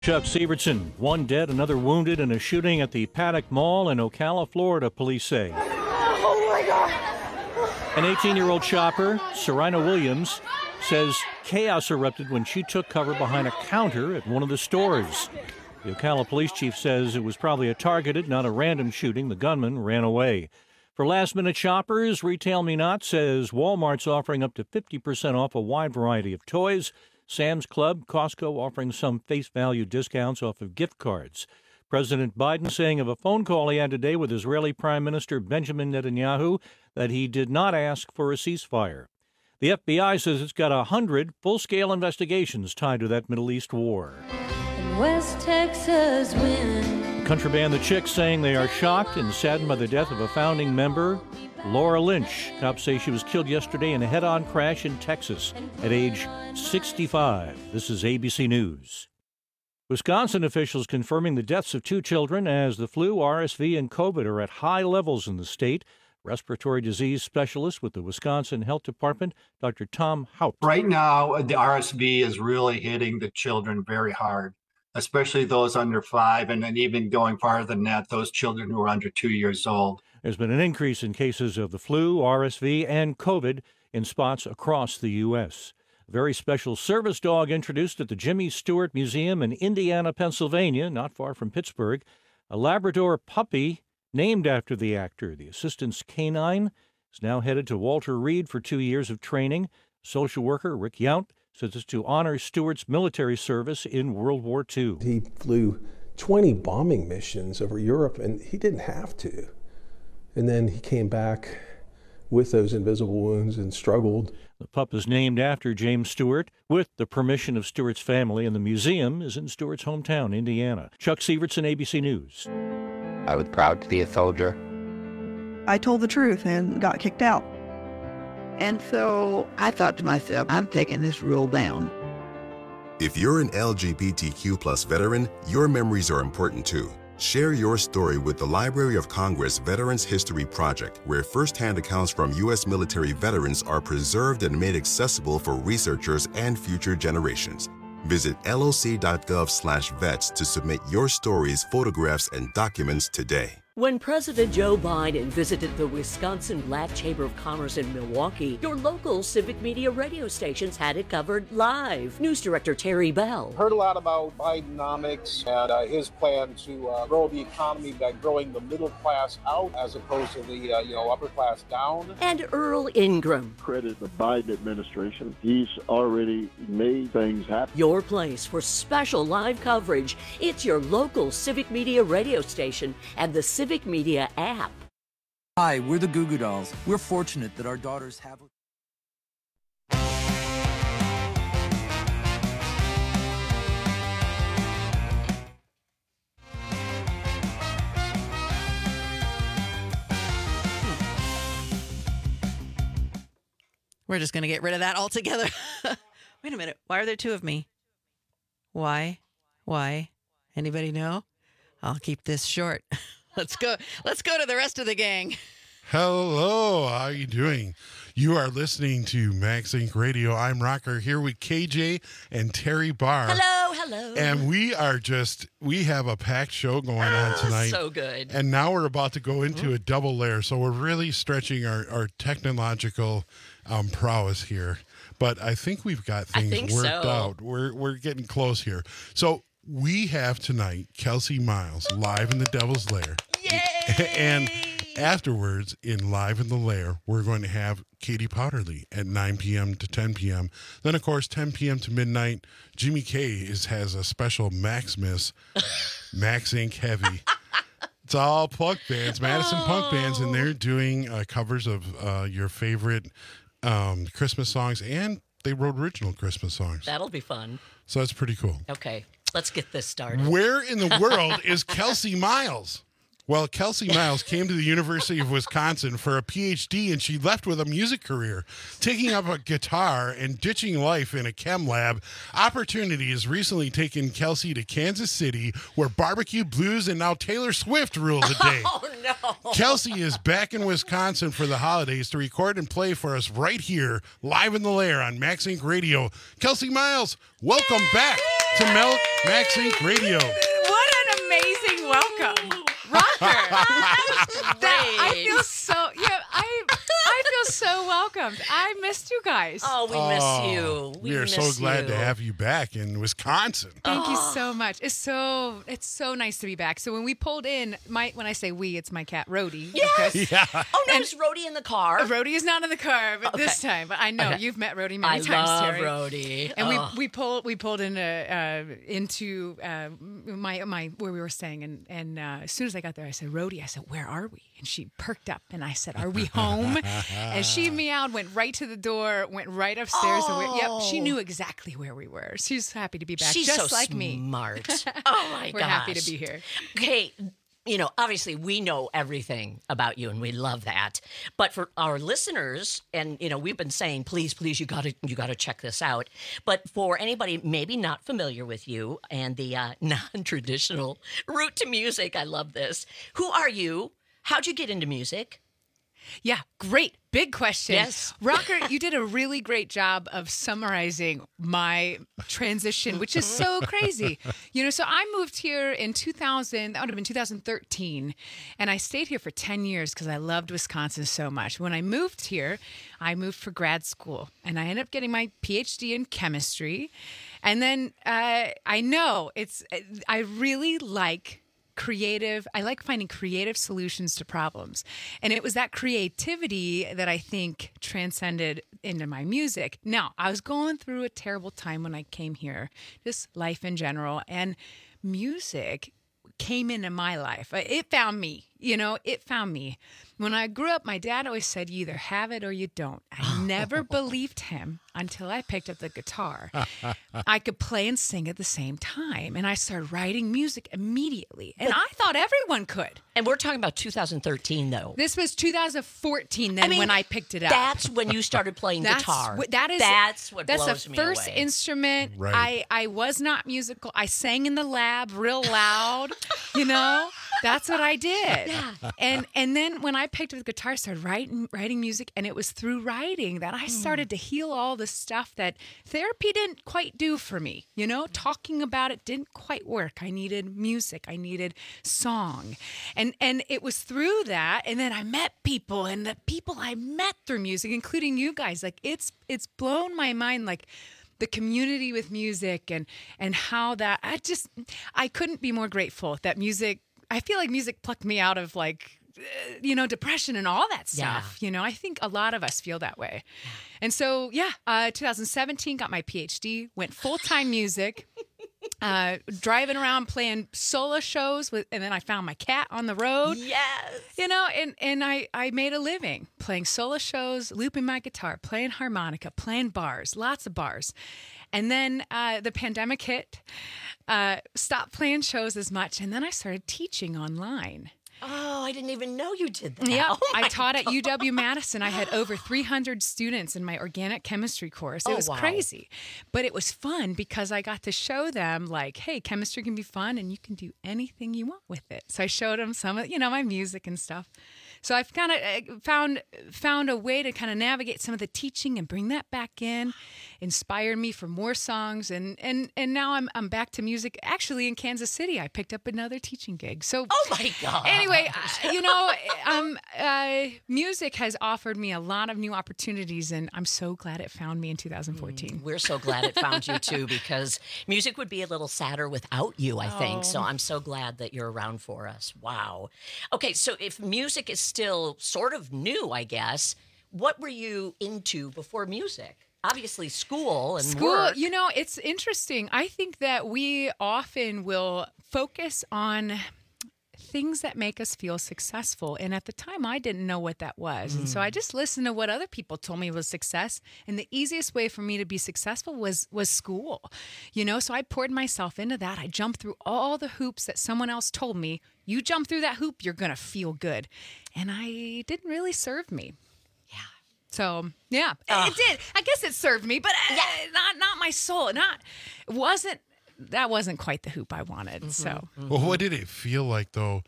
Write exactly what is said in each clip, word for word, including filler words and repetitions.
Chuck Severson, one dead, another wounded in a shooting at the Paddock Mall in Ocala, Florida, police say. Oh, my God. An eighteen-year-old shopper, Serena Williams, says chaos erupted when she took cover behind a counter at one of the stores. The Ocala police chief says it was probably a targeted, not a random shooting. The gunman ran away. For last-minute shoppers, Retail Me Not says Walmart's offering up to fifty percent off a wide variety of toys. Sam's Club, Costco offering some face-value discounts off of gift cards. President Biden saying of a phone call he had today with Israeli Prime Minister Benjamin Netanyahu that he did not ask for a ceasefire. The F B I says it's got one hundred full-scale investigations tied to that Middle East war. In West Texas wind. Country band The Chicks saying they are shocked and saddened by the death of a founding member, Laura Lynch. Cops say she was killed yesterday in a head-on crash in Texas at age sixty-five. This is A B C News. Wisconsin officials confirming the deaths of two children as the flu, R S V, and COVID are at high levels in the state. Respiratory disease specialist with the Wisconsin Health Department, Doctor Tom Haupt. Right now, the R S V is really hitting the children very hard, especially those under five, and then even going farther than that, those children who are under two years old. There's been an increase in cases of the flu, R S V, and COVID in spots across the U S. A very special service dog introduced at the Jimmy Stewart Museum in Indiana, Pennsylvania, not far from Pittsburgh. A Labrador puppy named after the actor. The assistant's canine is now headed to Walter Reed for two years of training. Social worker Rick Yount says it's to honor Stewart's military service in World War Two. He flew twenty bombing missions over Europe, and he didn't have to. And then he came back with those invisible wounds and struggled. The pup is named after James Stewart with the permission of Stewart's family, and the museum is in Stewart's hometown, Indiana. Chuck Severson, A B C News. I was proud to be a soldier. I told the truth and got kicked out. And so I thought to myself, I'm taking this rule down. If you're an L G B T Q plus veteran, your memories are important too. Share your story with the Library of Congress Veterans History Project, where firsthand accounts from U S military veterans are preserved and made accessible for researchers and future generations. Visit loc.gov slash vets to submit your stories, photographs, and documents today. When President Joe Biden visited the Wisconsin Black Chamber of Commerce in Milwaukee, your local civic media radio stations had it covered live. News Director Terry Bell. Heard a lot about Bidenomics and uh, his plan to uh, grow the economy by growing the middle class out as opposed to the uh, you know upper class down. And Earl Ingram. Credit the Biden administration. He's already made things happen. Your place for special live coverage. It's your local civic media radio station and the Civic Media app. Hi, we're the Goo Goo Dolls. We're fortunate that our daughters have... We're just going to get rid of that altogether. Wait a minute. Why are there two of me? Why? Why? Anybody know? I'll keep this short. Let's go. Let's go to the rest of the gang. Hello. How are you doing? You are listening to Max Inc Radio. I'm Rocker here with K J and Terry Barr. Hello. Hello. And we are just, we have a packed show going on tonight. So good. And now we're about to go into a double layer. So we're really stretching our, our technological um, prowess here. But I think we've got things worked so. out. We're, we're getting close here. So we have tonight Kelsey Miles live in the Devil's Lair. Yay! And afterwards, in Live in the Lair, we're going to have Katie Powderly at nine p.m. to ten p.m. Then, of course, ten p.m. to midnight, Jimmy K is, has a special Maximus, Max Inc Heavy. It's all punk bands, Madison oh. punk bands, and they're doing uh, covers of uh, your favorite um, Christmas songs, and they wrote original Christmas songs. That'll be fun. So that's pretty cool. Okay, let's get this started. Where in the world is Kelsey Miles? Well, Kelsey Miles came to the University of Wisconsin for a P H D, and she left with a music career, taking up a guitar and ditching life in a chem lab. Opportunity has recently taken Kelsey to Kansas City, where barbecue blues and now Taylor Swift rule the day. Oh, no. Kelsey is back in Wisconsin for the holidays to record and play for us right here, live in the lair on Max Inc Radio. Kelsey Miles, welcome Yay! back. to Mel Max Incorporated. Radio. What an amazing welcome, Rocker. that, I feel so. Yeah, I I feel so welcomed. I missed you guys. Oh, we oh, miss you. We, we are miss so glad you. to have you back in Wisconsin. Thank oh. you so much. It's so it's so nice to be back. So when we pulled in, my when I say we, it's my cat Rhodey. Yes. Yeah. Oh no, is Rhodey in the car? Rhodey is not in the car, but okay. this time. But I know okay. you've met Rhodey many I times, love Terry. Rhodey. And oh. we we pulled we pulled in uh, uh, into uh, my my where we were staying, and and uh, as soon as I got there, I said, Rhodey, I said, where are we? And she perked up, and I said, are we home? And she meowed, went right to the door, went right upstairs. Oh. And yep, she knew exactly where we were. She's happy to be back, She's just so like me. Smart. Oh my We're gosh. happy to be here. Okay. You know, obviously we know everything about you and we love that. But for our listeners, and you know, we've been saying, please, please, you gotta you gotta check this out. But for anybody maybe not familiar with you and the uh, non-traditional route to music, I love this. Who are you? How'd you get into music? Yeah, great. Big question. Yes. Rocker, you did a really great job of summarizing my transition, which is so crazy. You know, so I moved here in two thousand, that would have been two thousand thirteen, and I stayed here for ten years because I loved Wisconsin so much. When I moved here, I moved for grad school, and I ended up getting my P H D in chemistry. And then uh, I know it's, I really like creative. I like finding creative solutions to problems. And it was that creativity that I think transcended into my music. Now, I was going through a terrible time when I came here, just life in general, and music came into my life. It found me, you know, it found me. When I grew up, my dad always said, you either have it or you don't. I never believed him until I picked up the guitar. I could play and sing at the same time. And I started writing music immediately. And I thought everyone could. And we're talking about two thousand thirteen, though. This was two thousand fourteen then I mean, when I picked it up. That's when you started playing That's guitar. What, that is, that's what that's blows the me first away. instrument. Right. I, I was not musical. I sang in the lab real loud, you know? That's what I did. Yeah. And and then when I picked up the guitar, I started writing writing music, and it was through writing that I started to heal all the stuff that therapy didn't quite do for me. You know, talking about it didn't quite work. I needed music. I needed song. And and it was through that, and then I met people, and the people I met through music, including you guys, like it's it's blown my mind, like the community with music and and how that I just I couldn't be more grateful that music I feel like music plucked me out of like, uh, you know, depression and all that stuff. Yeah. You know, I think a lot of us feel that way. And so, yeah, uh, two thousand seventeen, got my P H D, went full-time music, uh, driving around playing solo shows with, and then I found my cat on the road. Yes. You know, and, and I, I made a living playing solo shows, looping my guitar, playing harmonica, playing bars, lots of bars. And then uh, the pandemic hit, uh, stopped playing shows as much, and then I started teaching online. Oh, I didn't even know you did that. Yeah, oh I taught God. at U W-Madison. I had over three hundred students in my organic chemistry course. It Oh, was wow. crazy. But it was fun because I got to show them, like, hey, chemistry can be fun and you can do anything you want with it. So I showed them some of, you know, my music and stuff. So I've kind of found found a way to kind of navigate some of the teaching and bring that back in, inspired me for more songs, and and and now I'm I'm back to music. Actually, in Kansas City, I picked up another teaching gig. So oh my God. Anyway, you know, um, uh, music has offered me a lot of new opportunities, and I'm so glad it found me in two thousand fourteen. Mm, we're so glad it found you too, because music would be a little sadder without you, I think. Oh. So I'm so glad that you're around for us. Wow. Okay, so if music is still sort of new, I guess, what were you into before music? Obviously school and School, work. you know, it's interesting. I think that we often will focus on things that make us feel successful. And at the time, I didn't know what that was. Mm. And so I just listened to what other people told me was success. And the easiest way for me to be successful was was school. You know, so I poured myself into that. I jumped through all the hoops that someone else told me. You jump through that hoop, you're going to feel good. And I didn't really serve me. Yeah. So, yeah, Ugh. it did. I guess it served me, but uh, not not my soul. Not, it wasn't, that wasn't quite the hoop I wanted. Mm-hmm. So, well, what did it feel like though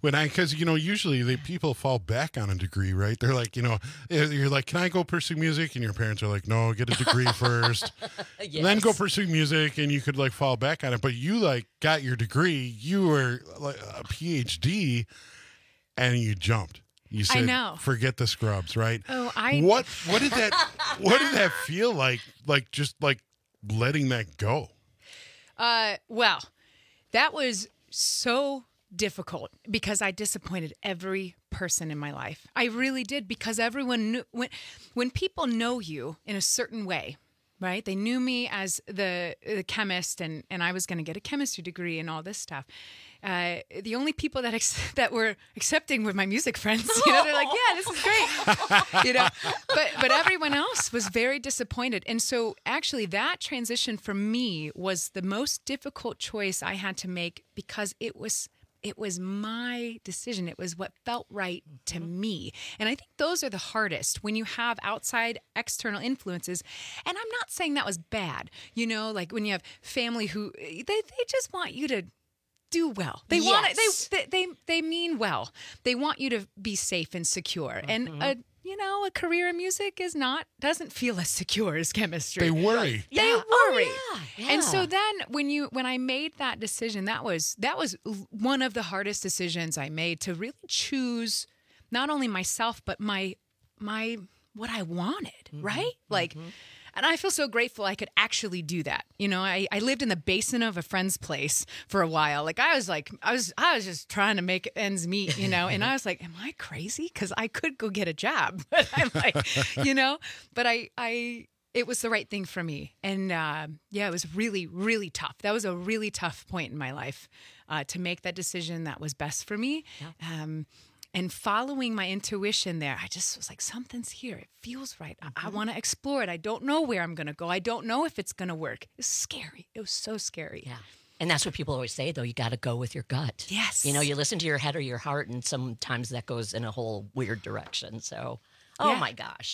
when I, because, you know, usually the people fall back on a degree, right? They're like, you know, you're like, can I go pursue music? And your parents are like, no, get a degree first. Yes. And then go pursue music, and you could like fall back on it. But you like got your degree, you were like a P H D, and you jumped. You said, I know. Forget the scrubs, right? Oh, I. What, what did that, what did that feel like? Like, just like letting that go? Uh, well, that was so difficult because I disappointed every person in my life. I really did, because everyone knew when when people know you in a certain way, right? They knew me as the the chemist, and and I was going to get a chemistry degree and all this stuff. Uh, the only people that ex- that were accepting were my music friends. You know, they're like, "Yeah, this is great." You know, but but everyone else was very disappointed, and so actually that transition for me was the most difficult choice I had to make, because it was. It was my decision. It was what felt right to me. And I think those are the hardest when you have outside external influences. And I'm not saying that was bad. You know, like when you have family who, they, they just want you to do well. They Yes. want it, they, they, they, they mean well. They want you to be safe and secure. And a, you know, a career in music is not, doesn't feel as secure as chemistry. They worry. They Yeah. worry. Oh, yeah. And so Yeah. then when you when I made that decision, that was that was one of the hardest decisions I made, to really choose not only myself but my my what I wanted, Mm-hmm. right? Like and I feel so grateful I could actually do that. You know, I, I lived in the basement of a friend's place for a while. Like I was like, I was I was just trying to make ends meet, you know, and I was like, am I crazy? Because I could go get a job. But I'm like, you know, but I, I, it was the right thing for me. And uh, yeah, it was really, really tough. That was a really tough point in my life uh, to make that decision that was best for me. Yeah. Um, And following my intuition there, I just was like, something's here. It feels right. I, I want to explore it. I don't know where I'm going to go. I don't know if it's going to work. It's scary. It was so scary. Yeah. And that's what people always say, though. You got to go with your gut. Yes. You know, you listen to your head or your heart, and sometimes that goes in a whole weird direction. So, oh Yeah. my gosh.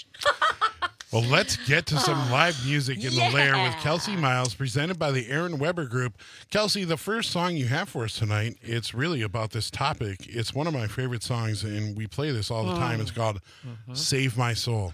Well, let's get to some live music in yeah. the lair with Kelsey Miles, presented by the Aaron Weber Group. Kelsey, the first song you have for us tonight, it's really about this topic. It's one of my favorite songs, and we play this all the time. It's called Mm-hmm. Save My Soul.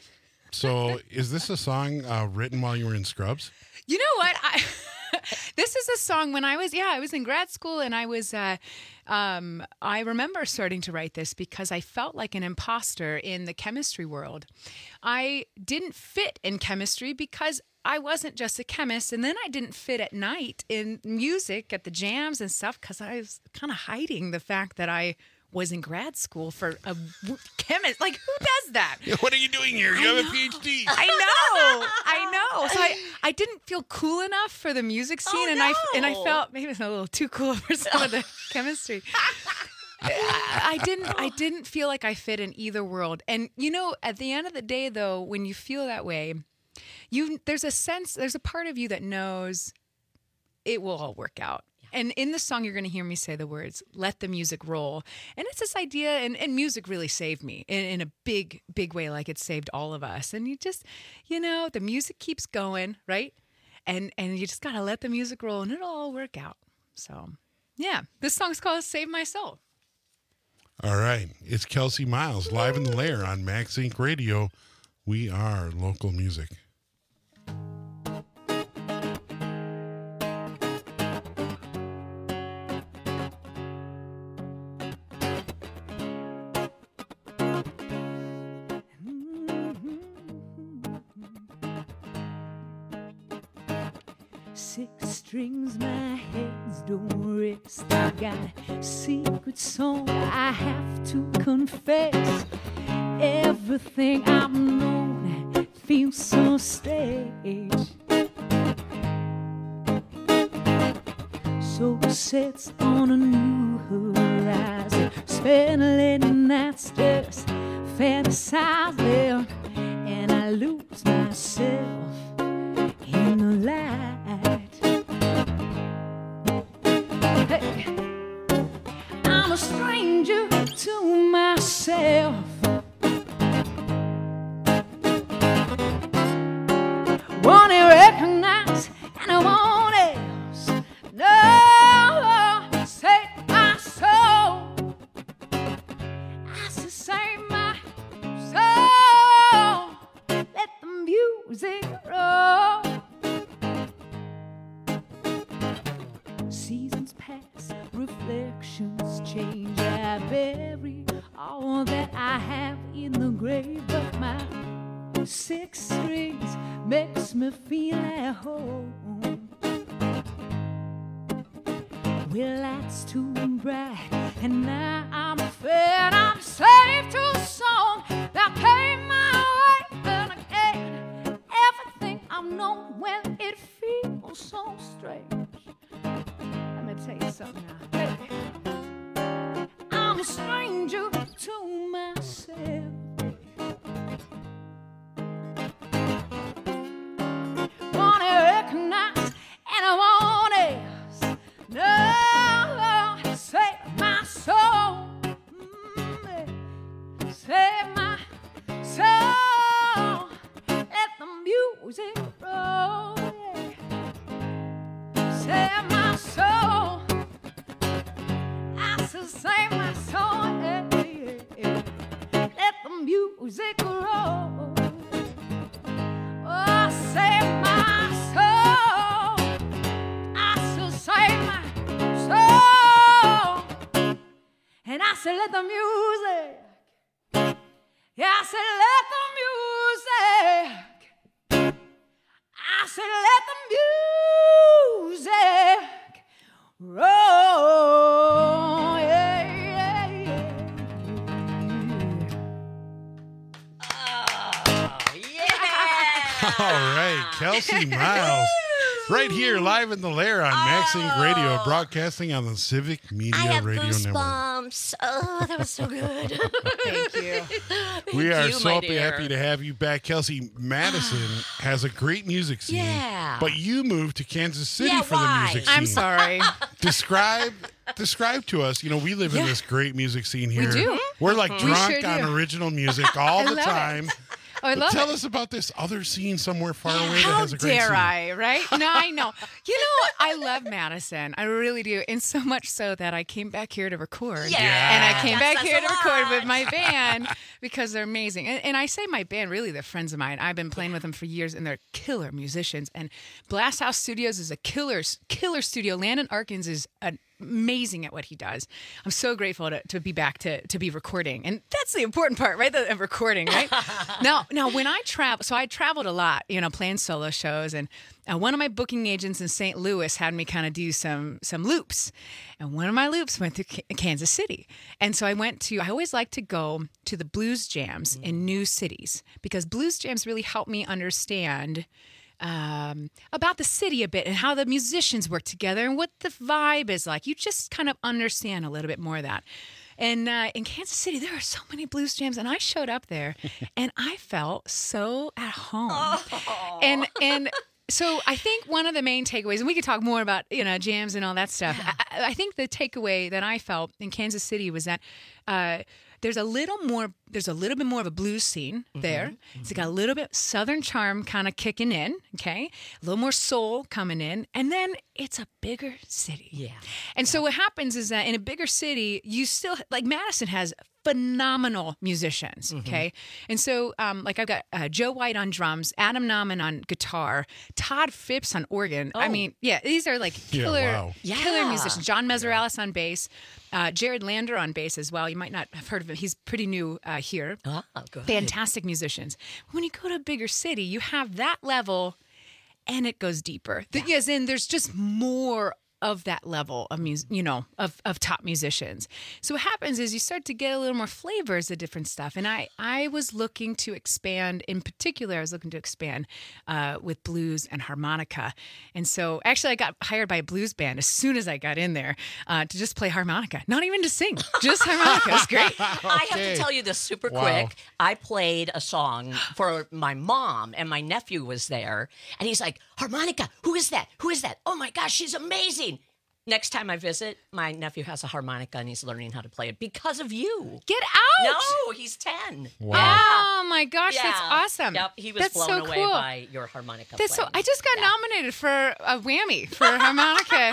So is this a song uh, written while you were in Scrubs? You know what? I, this is a song when I was, yeah, I was in grad school, and I was, uh, um, I remember starting to write this because I felt like an imposter in the chemistry world. I didn't fit in chemistry because I wasn't just a chemist, and then I didn't fit at night in music at the jams and stuff because I was kind of hiding the fact that I was in grad school for a w- chemist. Like, who does that? What are you doing here? You I have know. a P H D. I know, I know. So I, I didn't feel cool enough for the music scene, Oh, and I and I no. felt maybe it's a little too cool for some of the chemistry. I, I didn't I didn't feel like I fit in either world. And you know, at the end of the day, though, when you feel that way, you there's a sense, there's a part of you that knows it will all work out. And in the song, you're going to hear me say the words, let the music roll. And it's this idea, and, and music really saved me in, in a big, big way, like it saved all of us. And you just, you know, the music keeps going, right? And and you just got to let the music roll, and it'll all work out. So, yeah, this song's called Save My Soul. All right. It's Kelsey Miles, live in the lair on Max Inc Radio. We are local music. Six strings, my hands don't rest. I got a secret song I have to confess. Everything I've known feels so strange. So sets on a new horizon. Spend late nights just fantasizing, and I lose myself in the light. Hey, I'm a stranger to myself. Won't recognize anyone else. No, save my soul. glass, reflections change. I bury all that I have in the grave, but my six strings makes me feel at home. Well, that's too bright, and now I'm afraid I'm safe to song that came my way. And again, everything I've known when it feels so strange. Let me tell you something now, baby. I'm a stranger to myself. Wanna recognize anyone else? No, save my soul. Mm, save my soul. Let the music roll. Yeah. Save my soul. I said, save my soul. Yeah, yeah, yeah. Let the music roll. Oh, save my soul. I said, save my soul. And I said, let the music. Yeah, I said, let the music. I said, let the music roll. Yeah, yeah, yeah. All right, Kelsey Miles. Right here, live in the lair on Max Inc Radio, broadcasting on the Civic Media I have Radio Network. goosebumps. Oh, that was so good. Thank you. We Thank are you, so my happy, dear. happy to have you back. Kelsey, Madison has a great music scene. Yeah. But you moved to Kansas City Yeah, for why? the music scene. I'm sorry. Describe describe to us, you know, we live in Yeah. this great music scene here. do. We're like We drunk sure on do. original music all I the love it. time. Oh, I But love tell it. us about this other scene somewhere far away that How has a great dare scene. I, right? No, I know. You know, I love Madison. I really do. And so much so that I came back here to record. Yeah. And I came That back says here a to record lot. with my band because they're amazing. And, and I say my band, really, they're friends of mine. I've been playing with them for years, and they're killer musicians. And Blast House Studios is a killer, killer studio. Landon Arkins is an amazing at what he does. I'm so grateful to, to be back to to be recording, and that's the important part, right? The, the recording, right? now, now when I travel, so I traveled a lot, you know, playing solo shows, and uh, one of my booking agents in Saint Louis had me kind of do some some loops, and one of my loops went to K- Kansas City, and so I went to. I always like to go to the blues jams in new cities because blues jams really help me understand. Um, about the city a bit and how the musicians work together and what the vibe is like. You just kind of understand a little bit more of that. And uh, in Kansas City, there are so many blues jams, and I showed up there, and I felt so at home. Oh. And and so I think one of the main takeaways, and we could talk more about you know jams and all that stuff. I, I think the takeaway that I felt in Kansas City was that. Uh, There's a little more. There's a little bit more of a blues scene there. Mm-hmm. It's got a little bit Southern charm kind of kicking in. Okay, a little more soul coming in, and then it's a bigger city. Yeah. And so what happens is that in a bigger city, you still like Madison has phenomenal musicians. Okay, and so um, like I've got uh, Joe White on drums, Adam Nauman on guitar, Todd Phipps on organ. I Oh. mean, yeah, these are like Yeah, killer, wow. killer Yeah. musicians. John Meseralis on bass. Uh, Jared Lander on bass as well. You might not have heard of him. He's pretty new uh, here. Oh, good. Fantastic musicians. When you go to a bigger city, you have that level, and it goes deeper. The, As in, there's just more of that level of music, you know, of, of top musicians. So what happens is you start to get a little more flavors of different stuff. And I, I was looking to expand, in particular, I was looking to expand uh, with blues and harmonica. And so actually I got hired by a blues band as soon as I got in there uh, to just play harmonica, not even to sing, just harmonica. It was great. I have to tell you this super Wow. quick. I played a song for my mom, and my nephew was there, and he's like, "Harmonica, who is that? Who is that? Oh my gosh, she's amazing." Next time I visit, my nephew has a harmonica, and he's learning how to play it because of you. Get out! No, he's ten. Wow. Oh my gosh, that's Yeah. awesome. Yep, he was that's blown so away cool. by your harmonica That's so. playing. I just got Yeah. nominated for a Whammy for harmonica.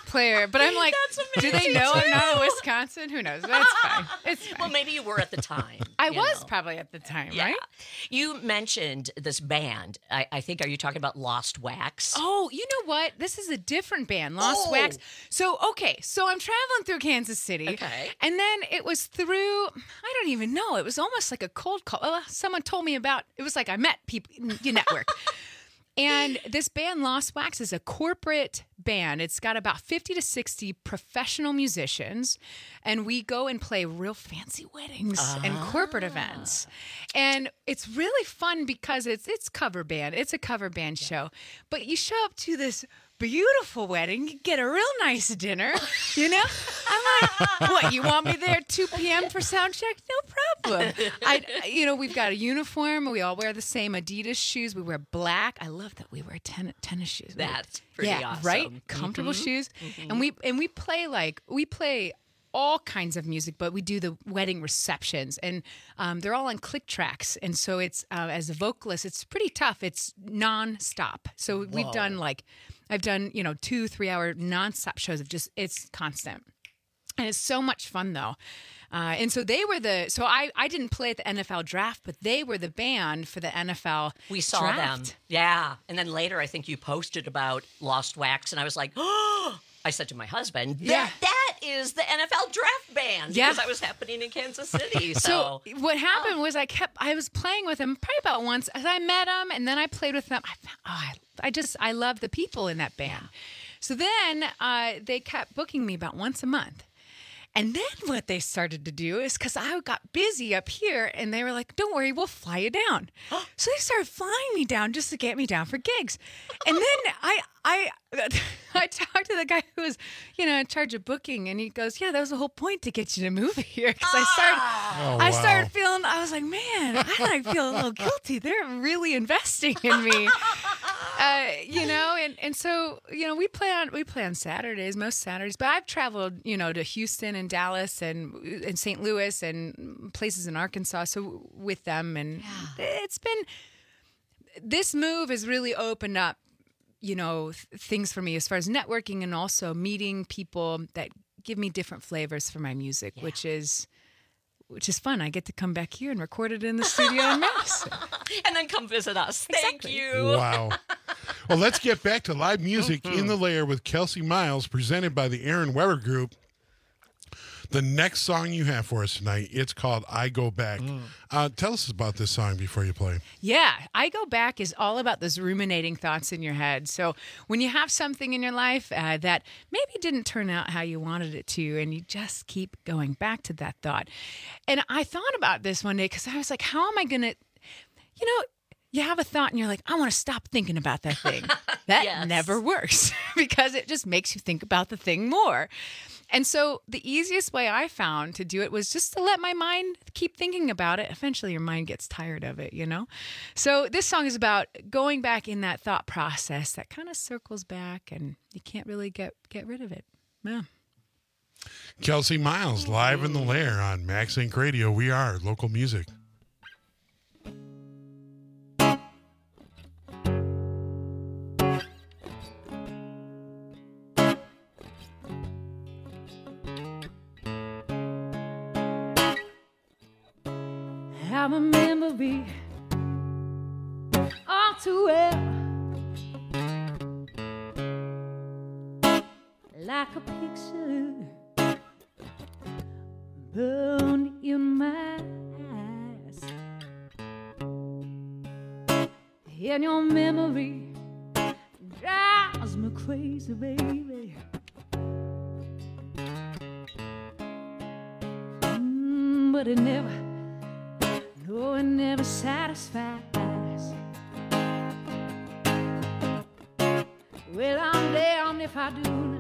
player, but I'm like, do they know I'm not in Wisconsin? Who knows? That's fine. It's fine. Well, maybe you were at the time. I you was know. probably at the time, Yeah. right? You mentioned this band. I, I think, are you talking about Lost Wax? Oh, you know what? This is a different band, Lost Oh. Wax. So, okay, so I'm traveling through Kansas City. Okay. And then it was through, I don't even know, it was almost like a cold call. Uh, someone told me about, it was like I met people, you network. And this band, Lost Wax, is a corporate band. It's got about fifty to sixty professional musicians. And we go and play real fancy weddings Ah. and corporate events. And it's really fun because it's it's cover band. It's a cover band show. But you show up to this beautiful wedding, you get a real nice dinner, you know? I'm like, what, you want me there at two p.m. for sound check? No problem. I, you know, we've got a uniform. We all wear the same Adidas shoes. We wear black. I love that we wear ten- tennis shoes. That's pretty yeah, awesome. right? Comfortable Mhm. shoes. Mhm. And we and we play like, we play all kinds of music, but we do the wedding receptions, and um, they're all on click tracks. And so it's, uh, as a vocalist, it's pretty tough. It's nonstop. So we've Whoa. done like, I've done, you know, two, three hour nonstop shows of just, it's constant. And it's so much fun though. Uh, and so they were the, so I, I didn't play at the N F L draft, but they were the band for the N F L We saw draft. them. Yeah. And then later, I think you posted about Lost Wax, and I was like, oh, I said to my husband, that, Yeah. that is the N F L draft band. Yeah. Because that was happening in Kansas City. So So, what happened was I kept, I was playing with them probably about once as I met them, and then I played with them. I, found, oh, I, I just, I love the people in that band. So then uh, they kept booking me about once a month. And then what they started to do is, because I got busy up here, and they were like, don't worry, we'll fly you down. So they started flying me down just to get me down for gigs. And then I I I talked to the guy who was, you know, in charge of booking, and he goes, yeah, that was the whole point, to get you to move here. Because I started, Oh, I wow. started feeling, I was like, man, I like feel a little guilty. They're really investing in me. Uh, you know, and, and so, you know, we play on we play on Saturdays, most Saturdays, but I've traveled, you know, to Houston and Dallas and and Saint Louis and places in Arkansas, so with them, and it's been, this move has really opened up, you know, th- things for me as far as networking, and also meeting people that give me different flavors for my music, which is which is fun. I get to come back here and record it in the studio in Madison. and then come visit us. Thank you. Wow. Well, let's get back to live music in the lair with Kelsey Miles, presented by the Aaron Weber Group. The next song you have for us tonight, it's called I Go Back. Uh, tell us about this song before you play. Yeah, I Go Back is all about those ruminating thoughts in your head. So when you have something in your life uh, that maybe didn't turn out how you wanted it to, and you just keep going back to that thought. And I thought about this one day because I was like, how am I going to, you know, you have a thought and you're like, I want to stop thinking about that thing. That Yes. never works because it just makes you think about the thing more. And so the easiest way I found to do it was just to let my mind keep thinking about it. Eventually your mind gets tired of it, you know? So this song is about going back in that thought process that kind of circles back, and you can't really get, get rid of it. Yeah. Kelsey Miles, live in the lair on Max Inc Radio. We are local music. Have a memory all too well, like a picture burned in my eyes. And your memory drives me crazy, baby. Mm, but it never, no, it never satisfies. Well, I'm damned if I do,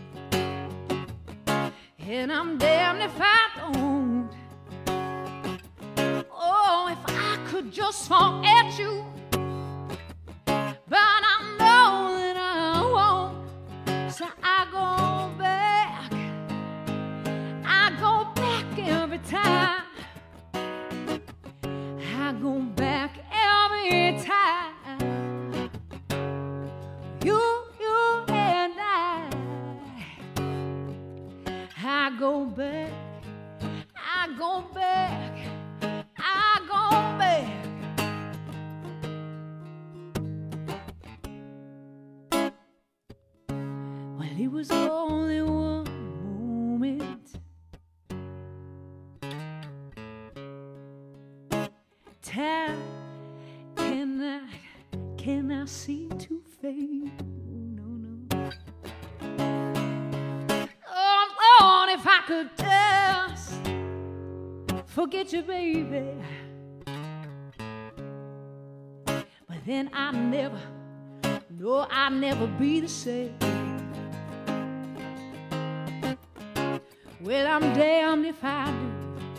and I'm damned if I don't. Oh, if I could just fall at you, but I know that I won't. So I go back, I go back every time. I go back every time. You, you and I, I go back, I go back, I go back. Well, it was only one moment. Time cannot, cannot seem to fade. No, no. Oh, Lord, if I could just forget you, baby. But then I never, no, I'll never be the same. Well, I'm damned if I do.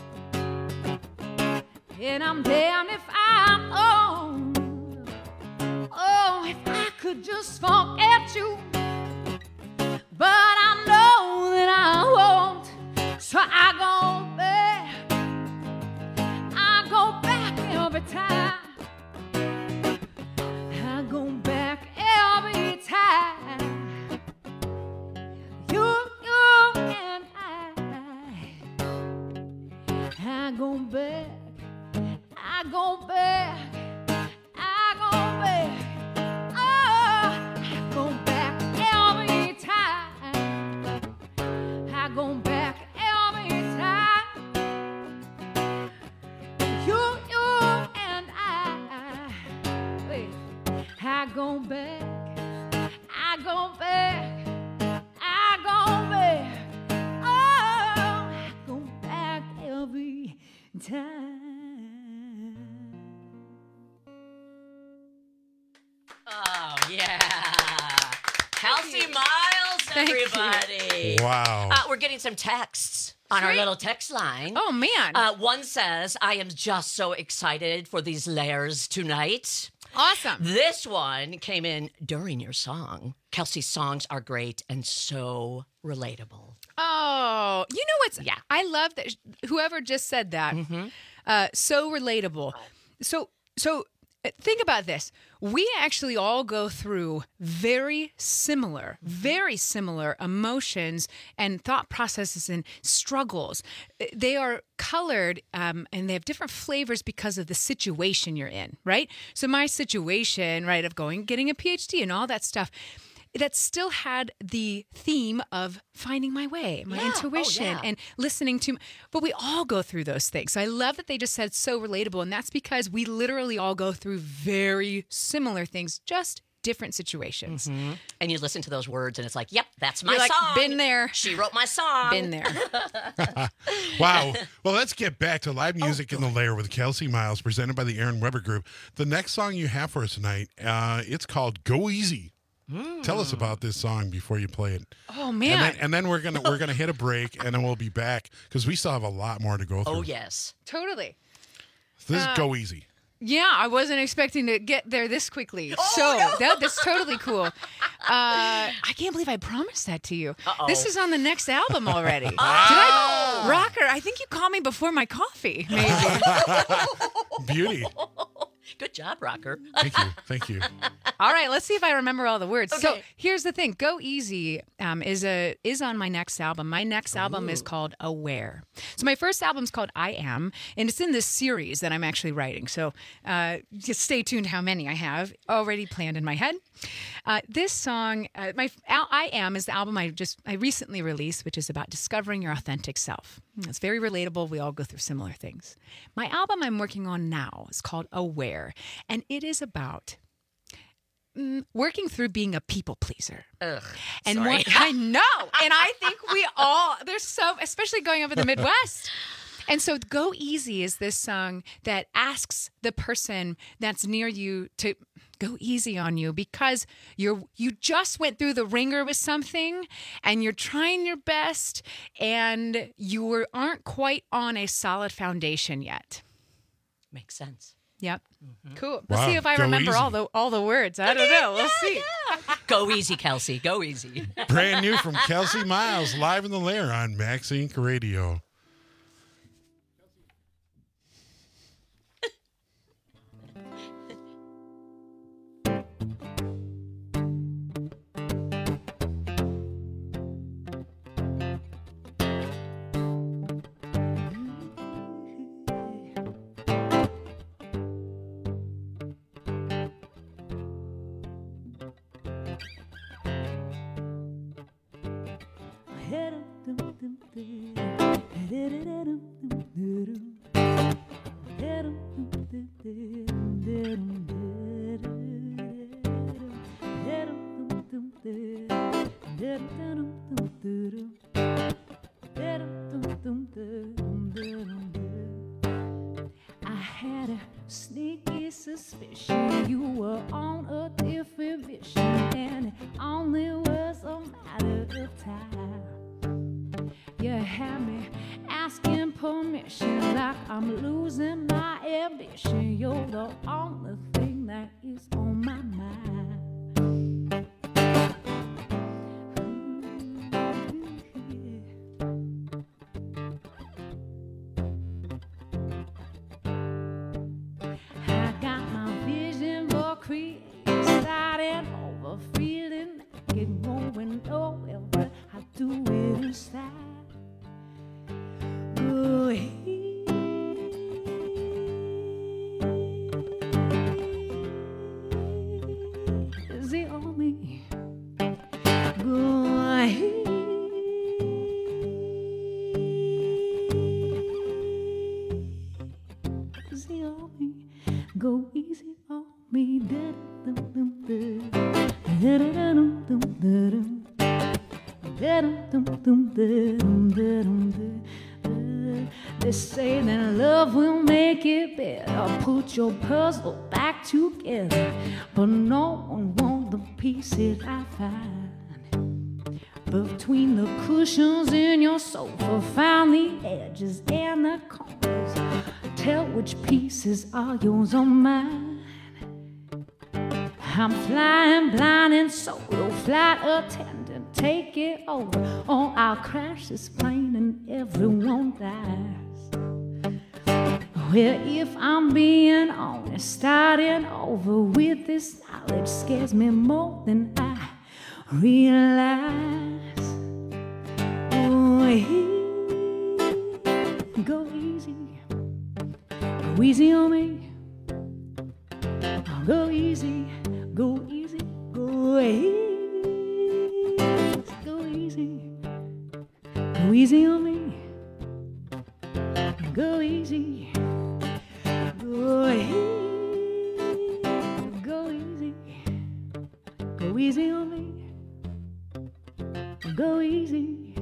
And I'm damned if I don't. Oh, if I could just forget you. But I know that I won't. So I go back. I go back every time. I go back every time. You, you and I. I go back. I go back, I go back, oh, I go back every time, I go back every time, you, you and I, wait, I go back, I go back, I go back, oh, I go back every time. Oh, yeah. Kelsey Miles, everybody. Wow. Uh, we're getting some texts on our Sweet. little text line. Oh, man. Uh, one says, I am just so excited for these layers tonight. Awesome. This one came in during your song. Kelsey's songs are great and so relatable. Oh, you know what's? Yeah. I love that. Whoever just said that. Mm-hmm. Uh, so relatable. So, so uh, think about this. We actually all go through very similar, very similar emotions and thought processes and struggles. They are colored um, and they have different flavors because of the situation you're in, right? So my situation, right, of going, getting a P H D and all that stuff, that still had the theme of finding my way, my Yeah. intuition, Oh, yeah. and listening to. But we all go through those things. So I love that they just said so relatable, and that's because we literally all go through very similar things, just different situations. Mm-hmm. And you listen to those words, and it's like, yep, that's my You're like, song. been there. She wrote my song. Been there. Wow. Well, let's get back to live music in the layer with Kelsey Miles, presented by the Aaron Weber Group. The next song you have for us tonight, uh, it's called "Go Easy." Mm. Tell us about this song before you play it. Oh man! And then, and then we're gonna we're gonna hit a break, and then we'll be back because we still have a lot more to go through. Oh, yes. Totally. So this Uh, is "Go Easy." Yeah, I wasn't expecting to get there this quickly. Oh, so no. that, that's totally cool. Uh, I can't believe I promised that to you. Uh-oh. This is on the next album already. Did Oh. I, Rocker, I think you called me before my coffee, maybe. Beauty. Good job, Rocker. Thank you. Thank you. All right, let's see if I remember all the words. So Okay. here's the thing: "Go Easy" um, is a is on my next album. My next album is called "Aware." So my first album's called "I Am," and it's in this series that I'm actually writing. So uh, just stay tuned how many I have already planned in my head. Uh, this song, uh, my "I Am" is the album I just I recently released, which is about discovering your authentic self. It's very relatable. We all go through similar things. My album I'm working on now is called "Aware," and it is about mm, working through being a people pleaser. Ugh, And sorry. what, I know, and I think we all there's so especially going over the Midwest. And so "Go Easy" is this song that asks the person that's near you to go easy on you because you're you just went through the ringer with something and you're trying your best and you were, aren't quite on a solid foundation yet. Makes sense. Yep. Cool. Wow, Let's see if I go remember all easy. the all the words. I don't know. We'll see. Go easy, Kelsey. Go easy. Brand new from Kelsey Miles, live in the lair on Max Inc Radio. I had a sneaky suspicion you were on a different mission, and it only was a matter of time. You had me asking permission like I'm losing my ambition. You're the only thing that is on my mind. I got my vision for creating, starting over, feeling naked, going nowhere, but I do it inside. Go easy on me. Go easy on me. Go easy on me. They say that love will make it better. Put your puzzle back together, but no one wants the pieces I find between the cushions in your sofa. Found the edges and the corners. Tell which pieces are yours or mine. I'm flying blind and solo, flight attendant, take it over, or I'll crash this plane and everyone dies. Well, if I'm being honest, starting over with this knowledge scares me more than I realize. Oh, go easy, go easy on me. Go easy, go easy, go easy, go easy, go easy on me. Go easy, go easy, go easy, go easy on me. Go easy,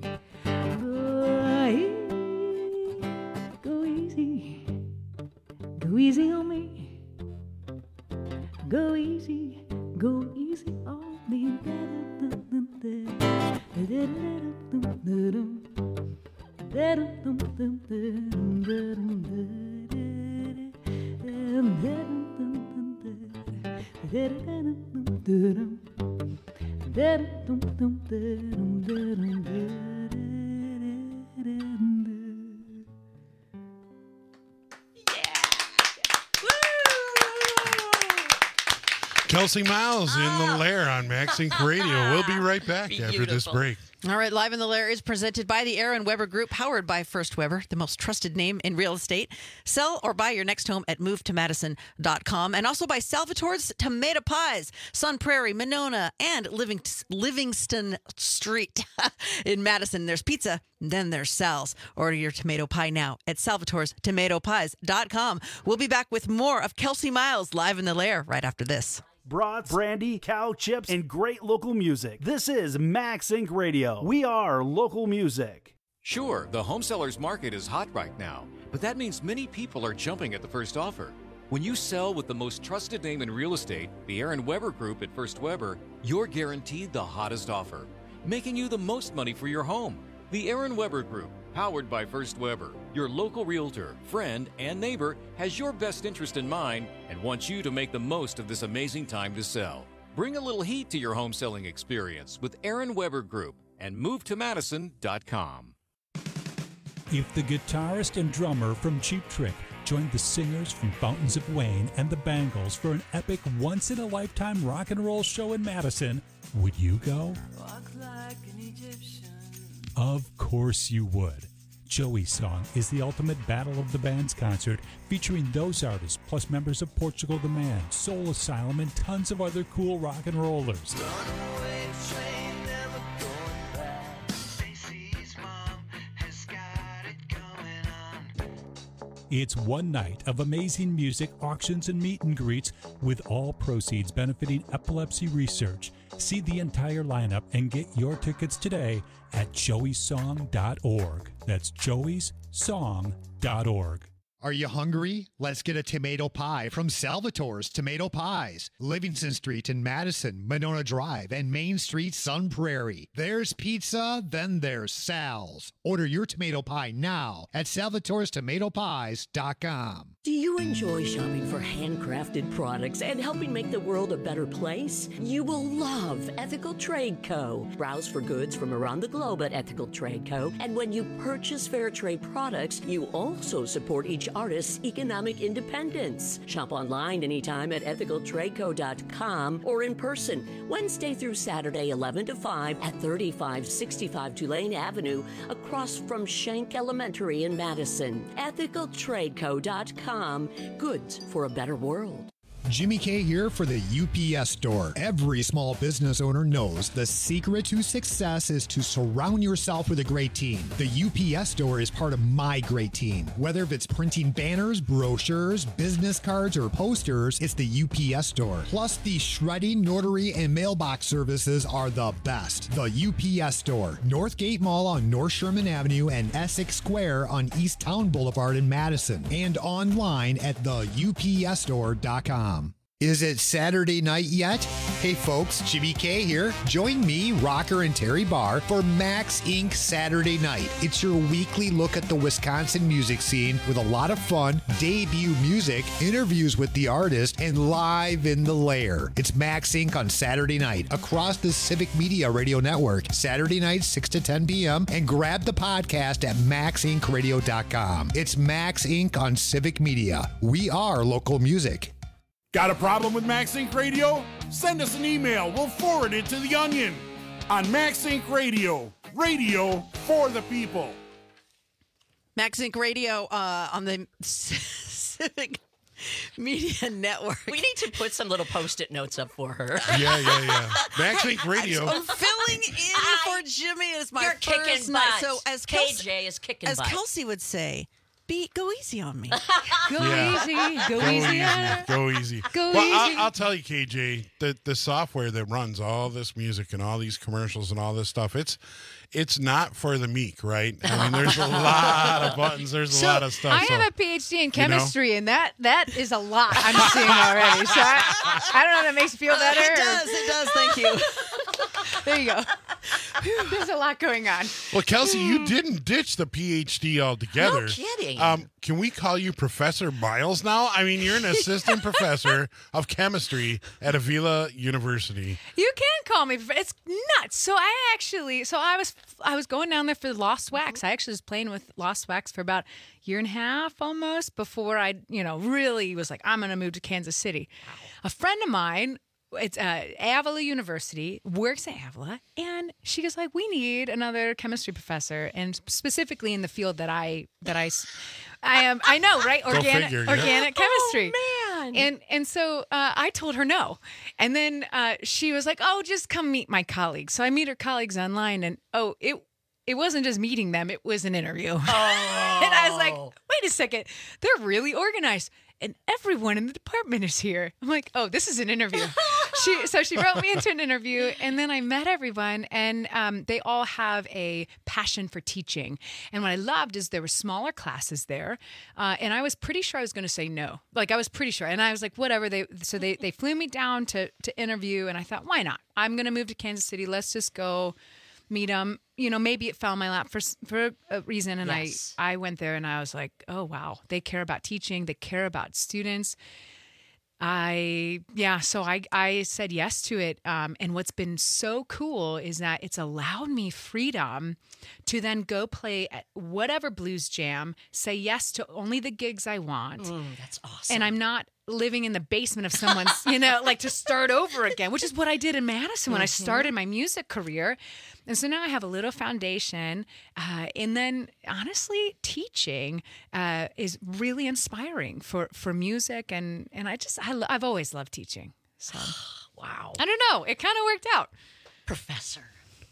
go easy, go easy, go easy on me. Go easy, go easy on me. Kelsey Miles in the Lair on MaxInc Radio. We'll be right back Beautiful. after this break. All right, Live in the Lair is presented by the Aaron Weber Group, powered by First Weber, the most trusted name in real estate. Sell or buy your next home at move to madison dot com, and also by Salvatore's Tomato Pies, Sun Prairie, Monona, and Living- Livingston Street in Madison. There's pizza, then there's Sal's. Order your tomato pie now at salvatores tomato pies dot com. We'll be back with more of Kelsey Miles Live in the Lair right after this. Brats, brandy, cow chips, and great local music. This is MaxInc Radio. We are local music. Sure, the home sellers market is hot right now, but that means many people are jumping at the first offer. When you sell with the most trusted name in real estate, the Aaron Weber Group at First Weber, you're guaranteed the hottest offer, making you the most money for your home. The Aaron Weber Group, powered by First Weber, your local realtor, friend, and neighbor, has your best interest in mind and wants you to make the most of this amazing time to sell. Bring a little heat to your home selling experience with Aaron Weber Group and move to madison dot com. If the guitarist and drummer from Cheap Trick joined the singers from Fountains of Wayne and the Bangles for an epic once-in-a-lifetime rock and roll show in Madison, would you go? Walk like an Egyptian. Of course you would. Joey's Song is the ultimate Battle of the Bands concert featuring those artists plus members of Portugal the Man, Soul Asylum, and tons of other cool rock and rollers. It's one night of amazing music, auctions, and meet and greets, with all proceeds benefiting epilepsy research. See the entire lineup and get your tickets today at joeys song dot org. That's joeys song dot org. Are you hungry? Let's get a tomato pie from Salvatore's Tomato Pies. Livingston Street in Madison, Monona Drive, and Main Street, Sun Prairie. There's pizza, then there's Sal's. Order your tomato pie now at salvatores tomato pies dot com. Do you enjoy shopping for handcrafted products and helping make the world a better place? You will love Ethical Trade Co. Browse for goods from around the globe at Ethical Trade Co. And when you purchase fair trade products, you also support each artist's economic independence. Shop online anytime at ethical trade co dot com or in person Wednesday through Saturday, eleven to five at thirty-five sixty-five Tulane Avenue, across from Schenck Elementary in Madison. ethical trade co dot com. Goods for a better world. Jimmy K here for the U P S Store. Every small business owner knows the secret to success is to surround yourself with a great team. The U P S Store is part of my great team. Whether if it's printing banners, brochures, business cards, or posters, it's the U P S Store. Plus, the shredding, notary, and mailbox services are the best. The U P S Store, Northgate Mall on North Sherman Avenue and Essex Square on East Town Boulevard in Madison, and online at the U P S store dot com. Is it Saturday night yet? Hey folks, Jimmy K here. Join me, Rocker, and Terry Barr for Max Incorporated Saturday Night. It's your weekly look at the Wisconsin music scene with a lot of fun, debut music, interviews with the artist, and live in the lair. It's Max Incorporated on Saturday night across the Civic Media Radio Network, Saturday night six to ten p.m. and grab the podcast at max inc radio dot com. It's Max Incorporated on Civic Media. We are local music. Got a problem with Max Inc Radio? Send us an email. We'll forward it to The Onion on Max Inc Radio. Radio for the people. Max Inc Radio uh, on the Civic Media Network. We need to put some little post-it notes up for her. Yeah, yeah, yeah. Max Inc Radio. I'm filling in for Jimmy. It's my You're first kicking night. butt. So as K Kelsey, J is kicking as butt. Kelsey would say, Be, go easy on me. Go Yeah. easy. Go, Go easy. easy. on her. Go easy. Go well, easy. I'll, I'll tell you, K J, the the software that runs all this music and all these commercials and all this stuff, it's it's not for the meek, right? I mean, there's a lot of buttons. There's So, a lot of stuff. I so, have a P H D in you know? chemistry, and that that is a lot I'm seeing already. So I, I don't know if that makes you feel better. It does. It does. Thank you. There you go. There's a lot going on. Well, Kelsey, you didn't ditch the P H D altogether. No kidding. Um, can we call you Professor Miles now? I mean, you're an assistant professor of chemistry at Avila University. You can call me. It's nuts. So I actually, so I was, I was going down there for Lost Wax. I actually was playing with Lost Wax for about a year and a half almost before I, you know, really was like, I'm going to move to Kansas City. A friend of mine, it's uh, Avila University, works at Avila, and she goes like, we need another chemistry professor, and specifically in the field that I that I, s- I am. I know, right? Go Organic figure, yeah. organic chemistry. Oh, man. And and so uh, I told her no, and then uh, she was like, oh, just come meet my colleagues. So I meet her colleagues online, and oh, it. It wasn't just meeting them, it was an interview. Oh. And I was like, wait a second, they're really organized. And everyone in the department is here. I'm like, oh, this is an interview. she So she wrote me into an interview, and then I met everyone, and um, they all have a passion for teaching. And what I loved is there were smaller classes there, uh, and I was pretty sure I was going to say no. Like, I was pretty sure. And I was like, whatever. They So they, they flew me down to, to interview, and I thought, why not? I'm going to move to Kansas City. Let's just go meet them. You know, maybe it fell in my lap for for a reason, and Yes. I I went there and I was like, oh wow, they care about teaching, they care about students. I yeah, so I I said yes to it. Um, and what's been so cool is that it's allowed me freedom to then go play at whatever blues jam, say yes to only the gigs I want. Mm, that's awesome. And I'm not living in the basement of someone's, you know, like to start over again, which is what I did in Madison when I started my music career. And so now I have a little foundation. Uh, and then honestly, teaching uh, is really inspiring for, for music. And, and I just, I, lo- I've always loved teaching. So, wow. I don't know. It kind of worked out. Professor.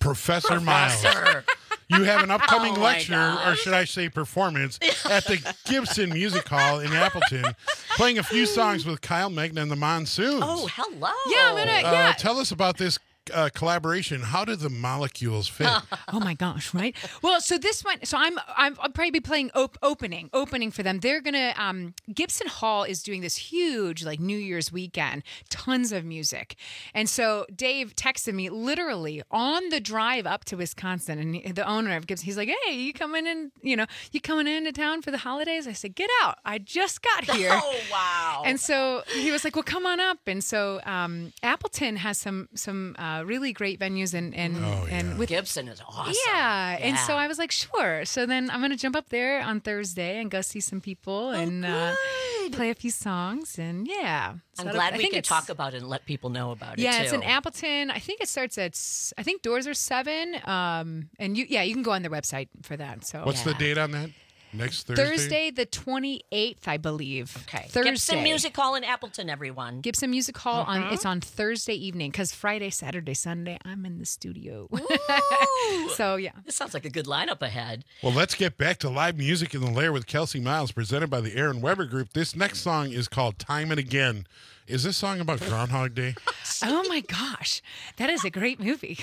Professor, Miles. You have an upcoming Oh, my lecture, gosh. or should I say performance, at the Gibson Music Hall in Appleton, playing a few songs with Kyle Megna and the Monsoons. Oh, hello. Yeah, I'm gonna. Uh, Yeah. Tell us about this uh, collaboration. How did the molecules fit? Oh my gosh, right? Well, so this one, so I'm I'm I'll probably be playing op- opening opening for them. They're gonna um, Gibson Hall is doing this huge like New Year's weekend, tons of music, and so Dave texted me literally on the drive up to Wisconsin, and he, the owner of Gibson, he's like, "Hey, you coming in? You know, you coming into town for the holidays?" I said, "Get out! I just got here." Oh, wow. And so he was like, "Well, come on up." And so um, Appleton has some some. Uh, really great venues and and, Oh, and yeah. with Gibson is awesome. yeah. and Yeah. so I was like, sure. So then I'm gonna jump up there on Thursday and go see some people and uh, play a few songs and yeah. So I'm that'll- glad I we think can it's- talk about it and let people know about it, Yeah, too. it's in Appleton. I think it starts at s- I think doors are seven. Um, and you yeah you can go on their website for that. So What's the date on that? Next Thursday? Thursday the twenty-eighth, I believe. Okay. Thursday. Gibson Music Hall in Appleton, everyone. Gibson Music Hall on Mhm. it's on Thursday evening because Friday, Saturday, Sunday I'm in the studio. So yeah, This sounds like a good lineup ahead. Well, let's get back to live music in the lair with Kelsey Miles, presented by the Aaron Weber Group. This next song is called Time and Again. Is this song about Groundhog Day? Oh my gosh, that is a great movie.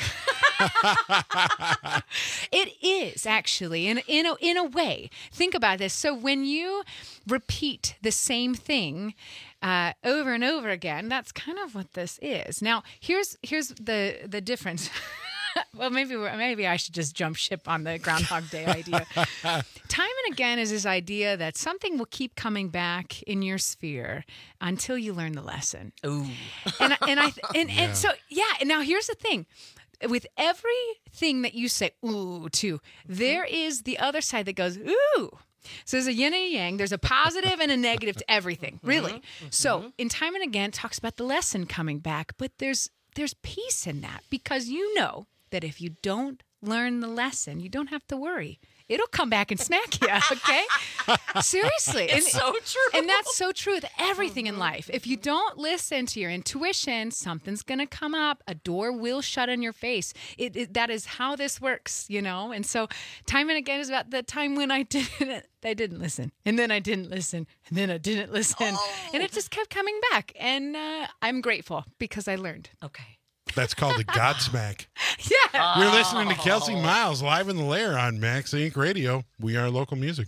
It is actually, in in a, in a way. Think about this. So when you repeat the same thing uh, over and over again, that's kind of what this is. Now, here's here's the the difference. Well, maybe we're, maybe I should just jump ship on the Groundhog Day idea. Time and again is this idea that something will keep coming back in your sphere until you learn the lesson. Ooh. And I- and I and, Yeah. and so yeah. And now here's the thing. With everything that you say ooh to, there is the other side that goes ooh. So there's a yin and a yang. There's a positive and a negative to everything, really. So in Time and Again, it talks about the lesson coming back, but there's there's peace in that because you know that if you don't learn the lesson, you don't have to worry. It'll come back and smack you, okay? Seriously. It's so true. And that's so true with everything in life. If you don't listen to your intuition, something's going to come up. A door will shut in your face. It, it, that is how this works, you know? And so Time and Again is about the time when I didn't, I didn't listen. And then I didn't listen. And then I didn't listen. And it just kept coming back. And uh, I'm grateful because I learned. Okay. That's called the Godsmack. Yeah. You're listening to Kelsey Miles live in the lair on Max Inc Radio. We are local music.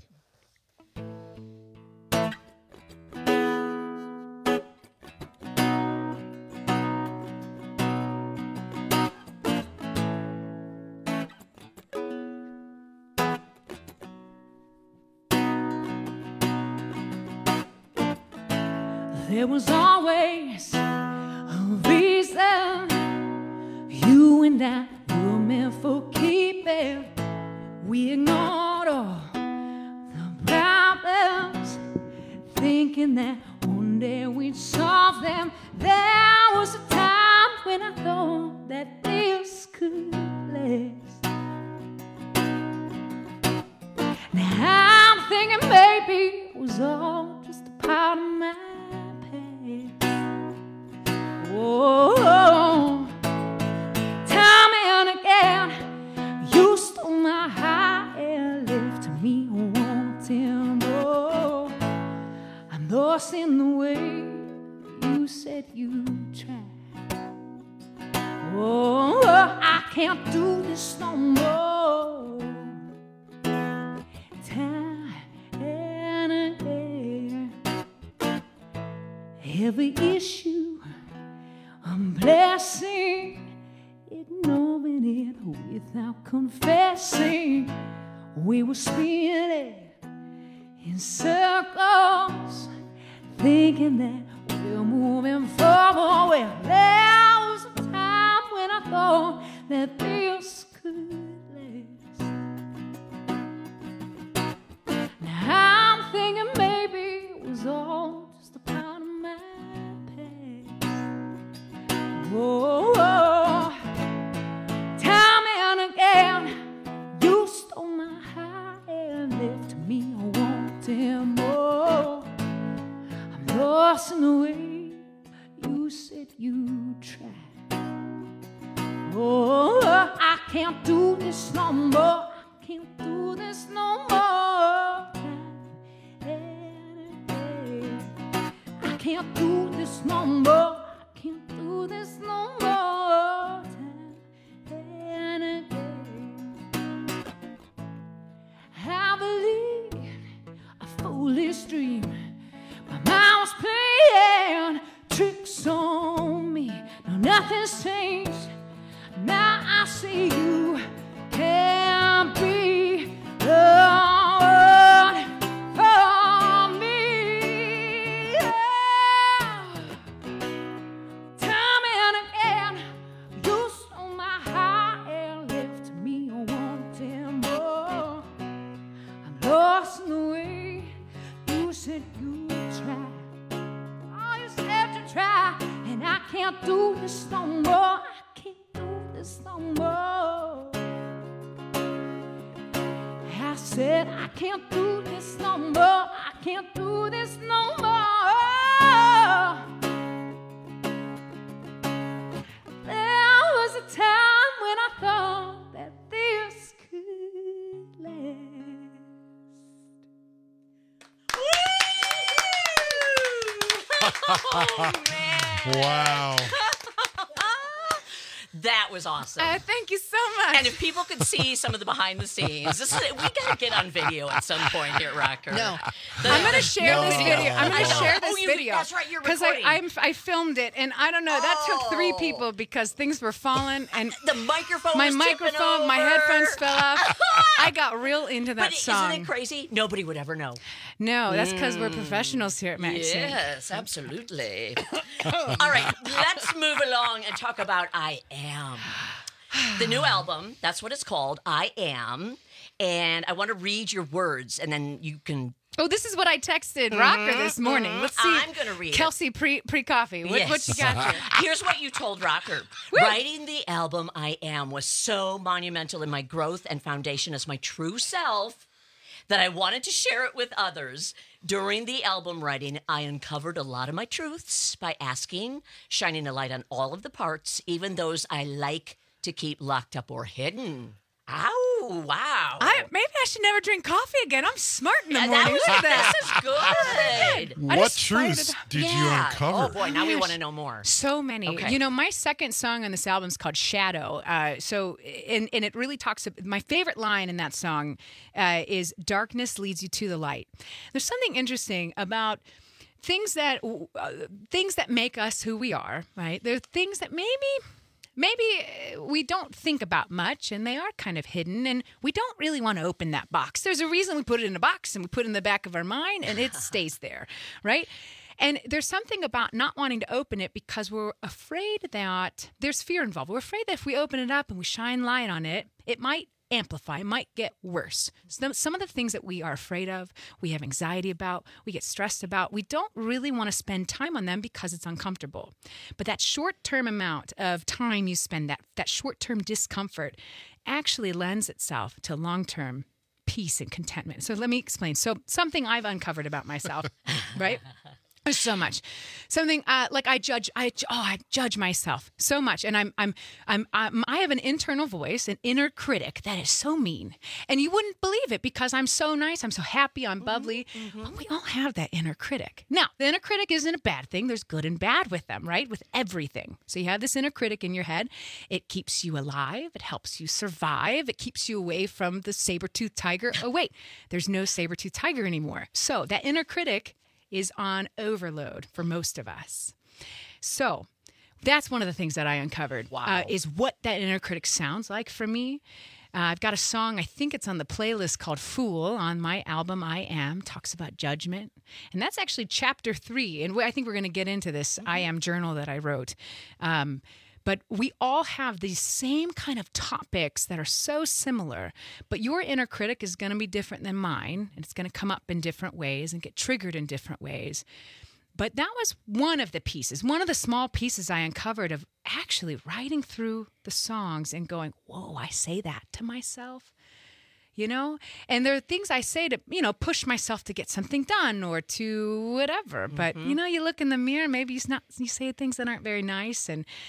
There was always a reason you and I were meant for keeping. We ignored all the problems, thinking that one day we'd solve them. There was a time when I thought that this could last. Now I'm thinking maybe it was all just a part of my oh, time and again, you stole my heart and left me wanting more. I'm lost in the way you said you'd try. Oh, I can't do this no more. Time and again, every issue I'm blessing, ignoring it without confessing. We were spinning in circles, thinking that we're moving forward. Well, there was a time when I thought that this could last. Now I'm thinking maybe it was all just a part of my oh, oh, time and again, you stole my heart and left me wanting more. I'm lost in the way you said you'd try. Oh, I can't do this no more. I can't do this no more. I can't do this no more. I can't do this no more. Time and again. I believe a foolish dream. My mind was playing tricks on me. No, nothing's changed. Now I see you can't be the one for me. Yeah. Time and again, you stole my heart and left me wanting more. I'm lost in the way. You said you would try. Oh, you said to try, and I can't do this no more. No more. I said I can't do this no more. I can't do this no more. There was a time when I thought that this could last. Oh, man. Wow. That was awesome. Uh, thank you so much. And if people could see some of the behind the scenes, this is, we gotta get on video at some point here at Rocker. No, the, I'm gonna share no this video. video. I'm gonna share this oh, you, video. That's right, you're because I recording. I'm, I filmed it, and I don't know. That Oh. took three people because things were falling, and the microphone. my was tipping microphone, my over. headphones fell off. I got real into that but song. Isn't it crazy? Nobody would ever know. No, that's because we're Mm. professionals here at Maxine. Yes, absolutely. All right, let's move along and talk about I Am. The new album, that's what it's called, I Am. And I want to read your words, and then you can... Oh, this is what I texted mm-hmm, Rocker this morning. Mm-hmm. Let's see. I'm going to read Kelsey it. pre, pre-coffee. What, yes. what you got here? Here's what you told Rocker. Writing the album I Am was so monumental in my growth and foundation as my true self that I wanted to share it with others. During the album writing, I uncovered a lot of my truths by asking, shining a light on all of the parts, even those I like to keep locked up or hidden. Ow, wow. I, maybe I should never drink coffee again. I'm smart in the Yeah, morning. that was, Look at that. This is good. I What just fired truths it- did you Yeah. uncover? Oh, boy, now we Gosh. want to know more. So many. Okay. You know, my second song on this album is called Shadow. Uh, so, and, and it really talks, my favorite line in that song uh, is darkness leads you to the light. There's something interesting about things that, uh, things that make us who we are, right? There are things that maybe... Maybe we don't think about much, and they are kind of hidden, and we don't really want to open that box. There's a reason we put it in a box, and we put it in the back of our mind, and it stays there, right? And there's something about not wanting to open it because we're afraid that there's fear involved. We're afraid that if we open it up and we shine light on it, it might amplify, it might get worse. Some, some of the things that we are afraid of, we have anxiety about, we get stressed about, we don't really want to spend time on them because it's uncomfortable. But that short-term amount of time you spend, that, that short-term discomfort, actually lends itself to long-term peace and contentment. So let me explain. So something I've uncovered about myself, right? There's so much. Something uh, like I judge. I oh, I judge myself so much, and I'm, I'm, I'm, I'm, I have an internal voice, an inner critic that is so mean, and you wouldn't believe it because I'm so nice, I'm so happy, I'm bubbly. Mm-hmm. But we all have that inner critic. Now, the inner critic isn't a bad thing. There's good and bad with them, right? With everything. So you have this inner critic in your head. It keeps you alive. It helps you survive. It keeps you away from the saber-toothed tiger. Oh wait, there's no saber-toothed tiger anymore. So that inner critic is on overload for most of us. So that's one of the things that I uncovered. Wow. Uh, is what that inner critic sounds like for me. Uh, I've got a song, I think it's on the playlist called Fool on my album I Am, talks about judgment. And that's actually chapter three. And I think we're going to get into this mm-hmm. I Am journal that I wrote. Um, But we all have these same kind of topics that are so similar, but your inner critic is going to be different than mine, and it's going to come up in different ways and get triggered in different ways. But that was one of the pieces, one of the small pieces I uncovered of actually writing through the songs and going, whoa, I say that to myself. You know, and there are things I say to, you know, push myself to get something done or to whatever. Mm-hmm. But, you know, you look in the mirror, maybe you, not, you say things that aren't very nice. And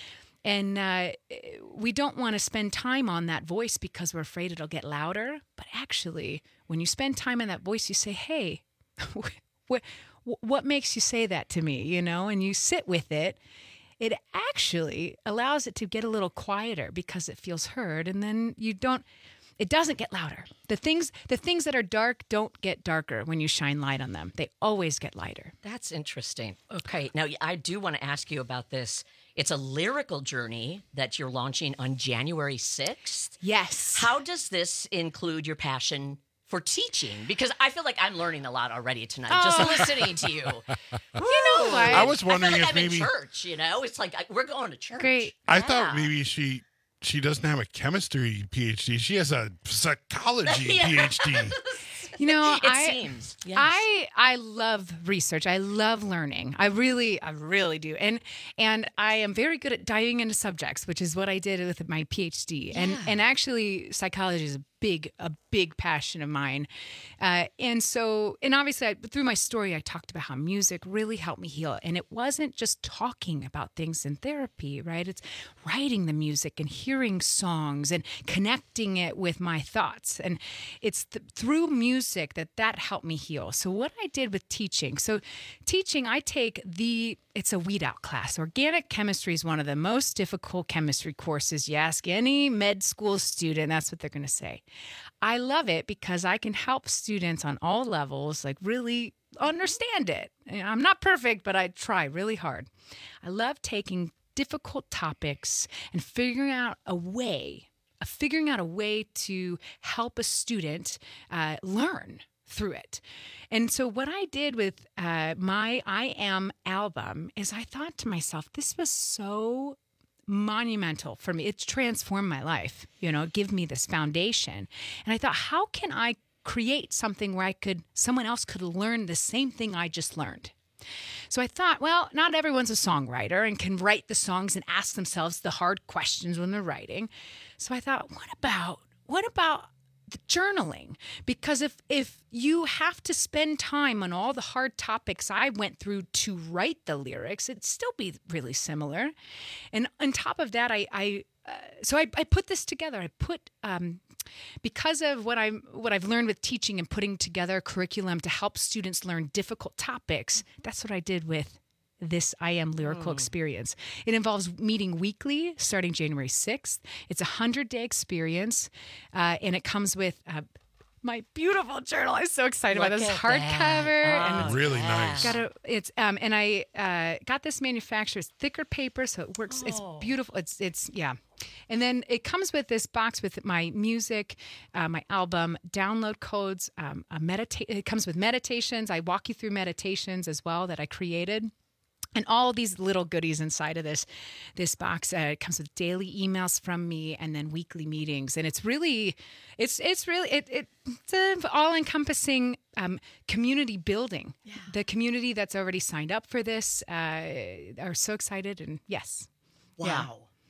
And uh, we don't want to spend time on that voice because we're afraid it'll get louder. But actually, when you spend time on that voice, you say, hey, what, what makes you say that to me, you know? And you sit with it. It actually allows it to get a little quieter because it feels heard. And then you don't, it doesn't get louder. The things, the things that are dark don't get darker when you shine light on them. They always get lighter. That's interesting. Okay. Now, I do want to ask you about this. It's a lyrical journey that you're launching on January sixth. Yes. How does this include your passion for teaching? Because I feel like I'm learning a lot already tonight, Oh. just listening to you. You know what? I was wondering I feel like if I'm maybe in church, you know? It's like I, we're going to church. Great. I thought maybe she she doesn't have a chemistry PhD. She has a psychology Yeah. PhD. You know, It I, seems, yes. I I love research. I love learning. I really, I really do. And and I am very good at diving into subjects, which is what I did with my PhD. And Yeah. and actually, psychology is a big a big passion of mine. Uh, and so, and obviously, I, through my story, I talked about how music really helped me heal. And it wasn't just talking about things in therapy, right? It's writing the music and hearing songs and connecting it with my thoughts. And it's th- through music that that helped me heal. So what I did with teaching, so teaching, I take the, it's a weed out class. Organic chemistry is one of the most difficult chemistry courses. You ask any med school student, that's what they're going to say. I love it because I can help students on all levels, like really understand it. I'm not perfect, but I try really hard. I love taking difficult topics and figuring out a way, uh, figuring out a way to help a student uh, learn through it. And so what I did with uh, my I Am album is I thought to myself, this was so monumental for me. It's transformed my life, you know, give me this foundation. And I thought, how can I create something where I could, someone else could learn the same thing I just learned? So I thought, well, not everyone's a songwriter and can write the songs and ask themselves the hard questions when they're writing. So I thought, what about, what about the journaling? Because if if you have to spend time on all the hard topics I went through to write the lyrics, it'd still be really similar. And on top of that, I, I uh, so I, I put this together. I put um, because of what I'm what I've learned with teaching and putting together a curriculum to help students learn difficult topics. That's what I did with this I Am Lyrical Mm. experience. It involves meeting weekly starting January sixth. It's a hundred-day experience, uh, and it comes with uh, my beautiful journal. I'm so excited Look about this at hardcover. that. And Oh, it's Really nice. got a, it's um, and I uh, got this manufactured. It's thicker paper, so it works. Oh. It's beautiful. It's it's yeah. And then it comes with this box with my music, uh, my album, download codes, um, a medita- It comes with meditations. I walk you through meditations as well that I created. And all these little goodies inside of this this box. Uh, it comes with daily emails from me and then weekly meetings. And it's really, it's it's really, it, it it's an all-encompassing um, community building. Yeah. The community that's already signed up for this uh, are so excited. And yes. Wow. Yeah.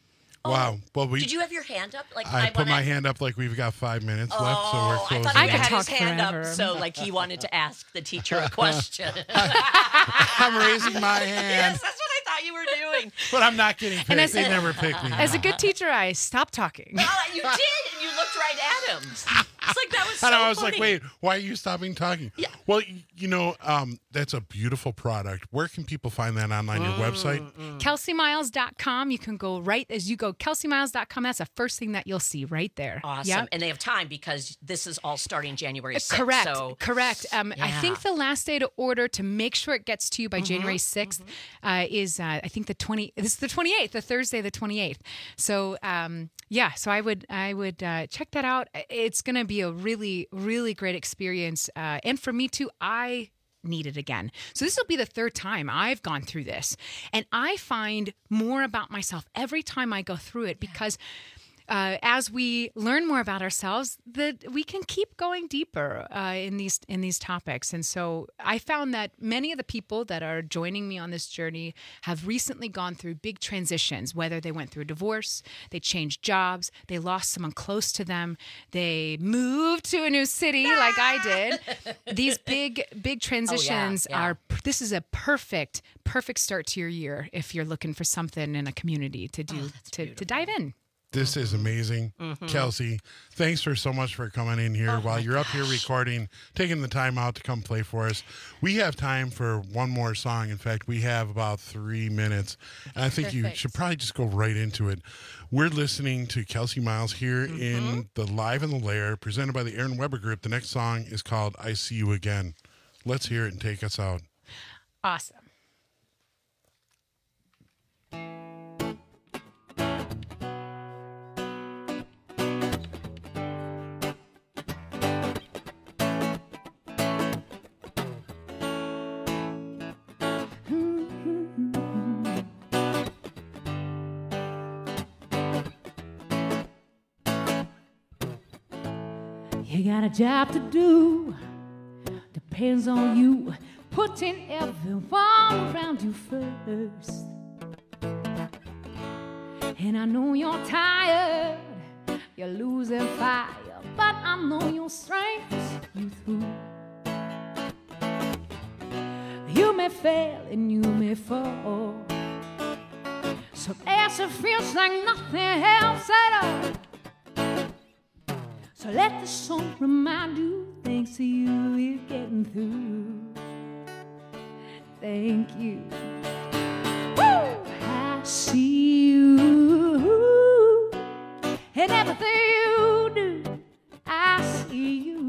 Wow. Well, we. Did you have your hand up? Like I, put wanna... my hand up like we've got five minutes left, so we're Oh, I closing. thought he it. had his hand up, so like he wanted to ask the teacher a question. I'm raising my hand, Yes, that's what I thought you were doing. but I'm not getting picked. And as- They never pick me. As a good teacher, I stopped talking. Oh, you did, and you looked right at him. It's like that was so I know. I was like, funny. wait, why are you stopping talking? Yeah. Well, y- you know, um, that's a beautiful product. Where can people find that online? Your website? Kelsey Miles dot com. You can go right as you go. Kelsey Miles dot com. That's the first thing that you'll see right there. Awesome. Yep. And they have time because this is all starting January sixth. Correct. So Correct. Um, I Yeah. think the last day to order to make sure it gets to you by Mhm, January sixth uh, is uh, I think the twenty. This is the twenty-eighth, the Thursday, the twenty-eighth. So um, yeah. So I would I would uh, check that out. It's going to be a really really great experience, uh, and for me too. I need it again. So this will be the third time I've gone through this, and I find more about myself every time I go through it because. Uh, as we learn more about ourselves, that we can keep going deeper uh, in these in these topics. And so I found that many of the people that are joining me on this journey have recently gone through big transitions, whether they went through a divorce, they changed jobs, they lost someone close to them, they moved to a new city like I did. These big, big transitions yeah. are this is a perfect, perfect start to your year if you're looking for something in a community to do, Oh, to, to dive in. This is amazing. Mhm. Kelsey, thanks for so much for coming in here Oh while my you're up here gosh. recording, taking the time out to come play for us. We have time for one more song. In fact, we have about three minutes. And I think you Perfect. should probably just go right into it. We're listening to Kelsey Miles here Mm-hmm. in the Live in the Lair, presented by the Aaron Weber Group. The next song is called I See You Again. Let's hear it and take us out. Awesome. You got a job to do, depends on you, putting everyone around you first. And I know you're tired, you're losing fire, but I know your strength will see you through. You may fail and you may fall, some days it feels like nothing else at all. So let the song remind you, thanks to you, we're getting through. Thank you. Woo! I see you in everything you do. I see you.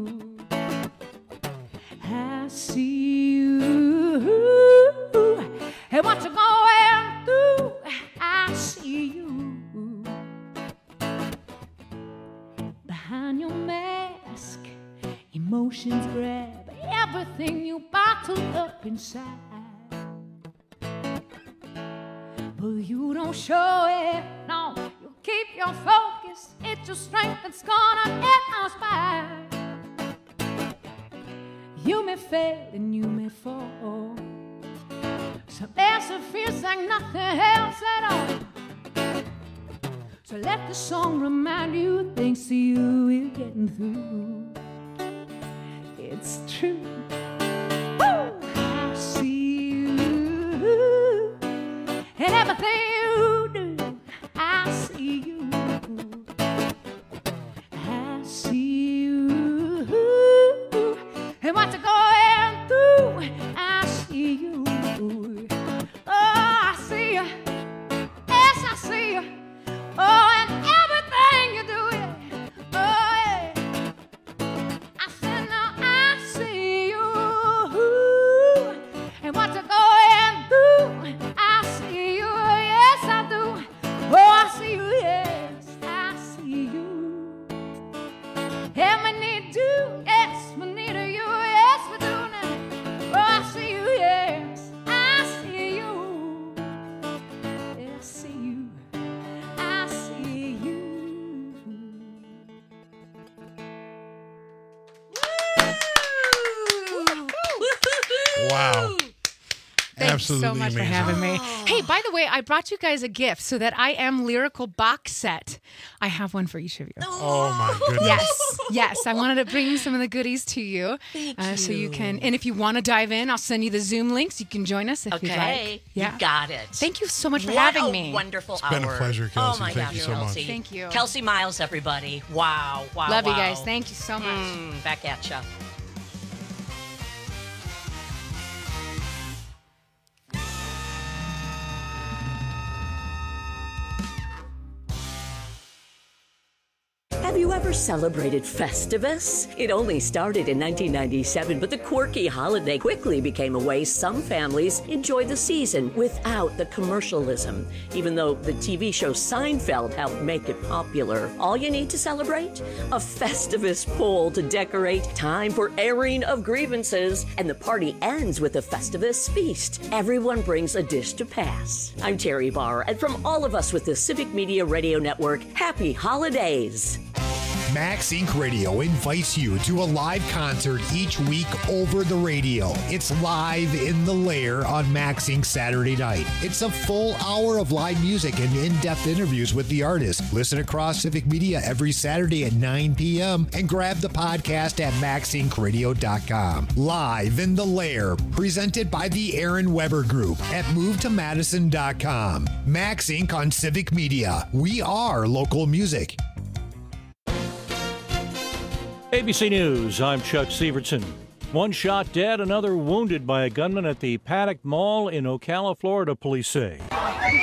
I see you and what you're going through. I see you. Behind your mask, emotions grab everything you bottled up inside. But you don't show it, no, you keep your focus. It's your strength that's gonna get us by. You may fail and you may fall, some days it feels like nothing else at all. So let the song remind you, thanks to you, we're getting through. It's true. Woo! I see you in everything you do. I see you. I see you and what you're going through. I see you. Oh, I see you. Yes, I see you. Oh, and everything you do, yeah. Oh, yeah. I said, now I see you. And what you're going through, I see you. Yes, I do. Oh, I see you. Yes, I see you. And we need you. Yes, we need you. Yes, we do now. Oh, I see you. Yes, I see you. Yes, I see you. I see you. Wow. Thanks Absolutely so much amazing. for having me. Hey, by the way, I brought you guys a gift so that I Am Lyrical box set. I have one for each of you. Oh, my goodness. Yes, yes. I wanted to bring some of the goodies to you. Thank uh, So you you. can, and if you want to dive in, I'll send you the Zoom links. You can join us if you'd Okay, like. you got it. Thank you so much for What having a me. wonderful It's been a hour. pleasure, Oh Kelsey. my Thank gosh, you so much. Kelsey. Thank you. Kelsey Miles, everybody. Wow, wow, Love you wow. guys. Thank you so much. Mm, back at ya. Have you ever celebrated Festivus? It only started in nineteen ninety-seven, but the quirky holiday quickly became a way some families enjoy the season without the commercialism. Even though the T V show Seinfeld helped make it popular, all you need to celebrate? A Festivus pole to decorate, time for airing of grievances, and the party ends with a Festivus feast. Everyone brings a dish to pass. I'm Terry Barr, and from all of us with the Civic Media Radio Network, happy holidays! Max Incorporated. Radio invites you to a live concert each week over the radio. It's Live in the Lair on Max Incorporated. Saturday night. It's a full hour of live music and in-depth interviews with the artist. Listen across Civic Media every Saturday at nine p.m. and grab the podcast at max inc radio dot com. Live in the Lair, presented by the Aaron Weber Group at move to madison dot com. Max Incorporated on Civic Media. We are local music. A B C News, I'm Chuck Severson. One shot dead, another wounded by a gunman at the Paddock Mall in Ocala, Florida, police say.